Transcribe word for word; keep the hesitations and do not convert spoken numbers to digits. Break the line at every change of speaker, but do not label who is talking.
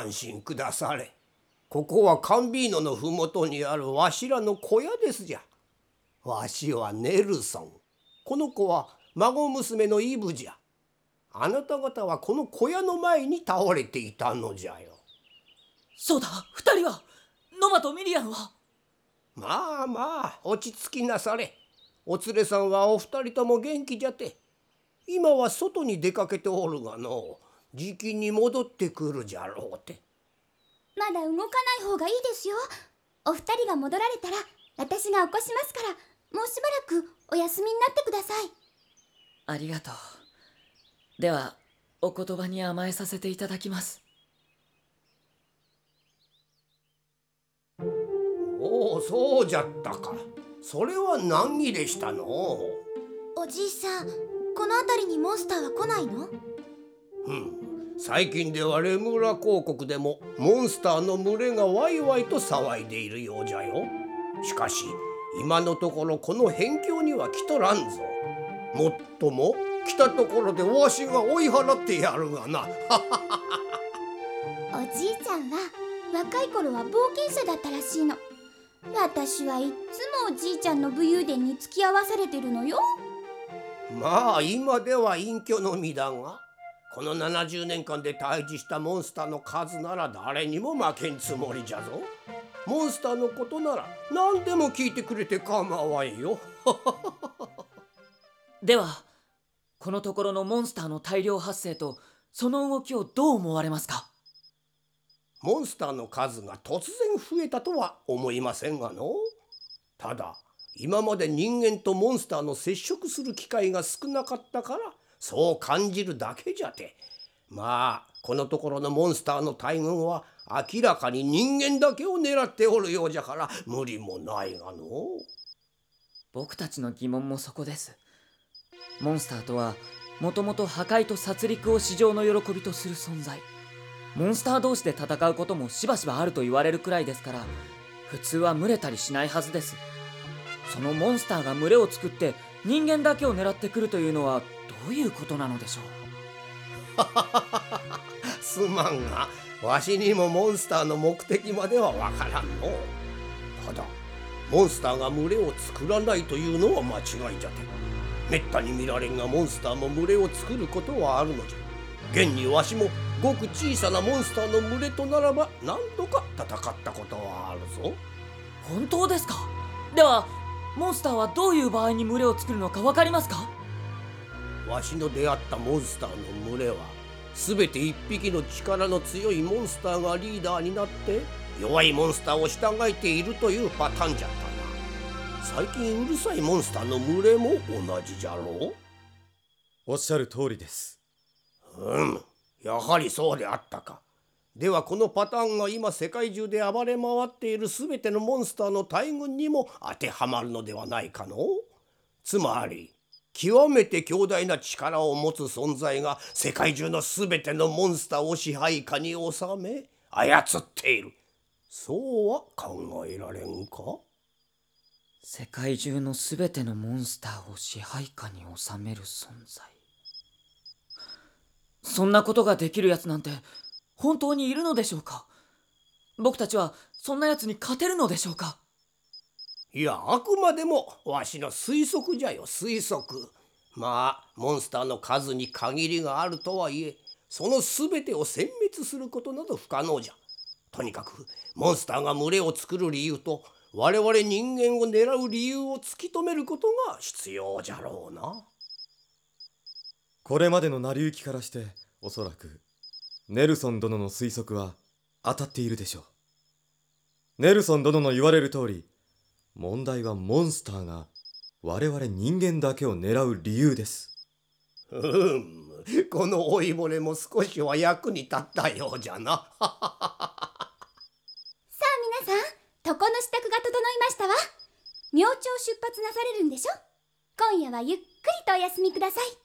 安心くだされ。ここはカンビーノのふもとにあるわしらの小屋ですじゃ。わしはネルソン、この子は孫娘のイブじゃ。あなた方はこの小屋の前に倒れていたのじゃよ。
そうだ、二人はノバとミリアンは。
まあまあ落ち着きなされ。お連れさんはお二人とも元気じゃて。今は外に出かけておるがのじきに戻ってくるじゃろうて。
まだ動かない方がいいですよ。お二人が戻られたら私が起こしますから、もうしばらくお休みになってください。
ありがとう。ではお言葉に甘えさせていただきます。
おお、そうじゃったか。それは難儀でしたの。
おじいさん、この辺りにモンスターは来ないの？
うん、最近ではレムラ公国でもモンスターの群れがワイワイと騒いでいるようじゃよ。しかし今のところこの辺境には来とらんぞ。もっとも来たところでわしが追い払ってやるがな。
おじいちゃんは若い頃は冒険者だったらしいの。私はいっつもおじいちゃんの武勇伝に付き合わされてるのよ。
まあ今では隠居の身だが、このななじゅうねんかんで退治したモンスターの数なら誰にも負けんつもりじゃぞ。モンスターのことなら何でも聞いてくれて構わんよ。
ではこのところのモンスターの大量発生とその動きをどう思われますか？
モンスターの数が突然増えたとは思いませんがの。ただ今まで人間とモンスターの接触する機会が少なかったからそう感じるだけじゃて。まあこのところのモンスターの大群は明らかに人間だけを狙っておるようじゃから無理もないがの。
僕たちの疑問もそこです。モンスターとはもともと破壊と殺戮を至上の喜びとする存在。モンスター同士で戦うこともしばしばあると言われるくらいですから、普通は群れたりしないはずです。そのモンスターが群れを作って人間だけを狙ってくるというのはどういうことなのでしょう？
すまんがわしにもモンスターの目的まではわからんの。ただモンスターが群れを作らないというのは間違いじゃて。めったに見られんがモンスターも群れを作ることはあるのじゃ。現にわしもごく小さなモンスターの群れとならば何とか戦ったことはあるぞ。
本当ですか？ではモンスターはどういう場合に群れを作るのか分かりますか？
わしの出会ったモンスターの群れは全て一匹の力の強いモンスターがリーダーになって弱いモンスターを従えているというパターンじゃったな。最近うるさいモンスターの群れも同じじゃろう。
おっしゃる通りです。
うん、やはりそうであったか。ではこのパターンが今世界中で暴れ回っている全てのモンスターの大群にも当てはまるのではないかの。つまり極めて強大な力を持つ存在が世界中の全てのモンスターを支配下に収め操っている。そうは考えられんか？
世界中の全てのモンスターを支配下に収める存在。そんなことができるやつなんて本当にいるのでしょうか？僕たちはそんなやつに勝てるのでしょうか？
いや、あくまでもわしの推測じゃよ、推測。まあモンスターの数に限りがあるとはいえその全てを殲滅することなど不可能じゃ。とにかくモンスターが群れを作る理由と我々人間を狙う理由を突き止めることが必要じゃろうな。
これまでの成り行きからしておそらくネルソン殿の推測は当たっているでしょう。ネルソン殿の言われる通り、問題はモンスターが我々人間だけを狙う理由です。
うむ、この老いぼれも少しは役に立ったようじゃな。さあ
皆さん、床の支度が整いましたわ。明朝出発なされるんでしょ。今夜はゆっくりとお休みください。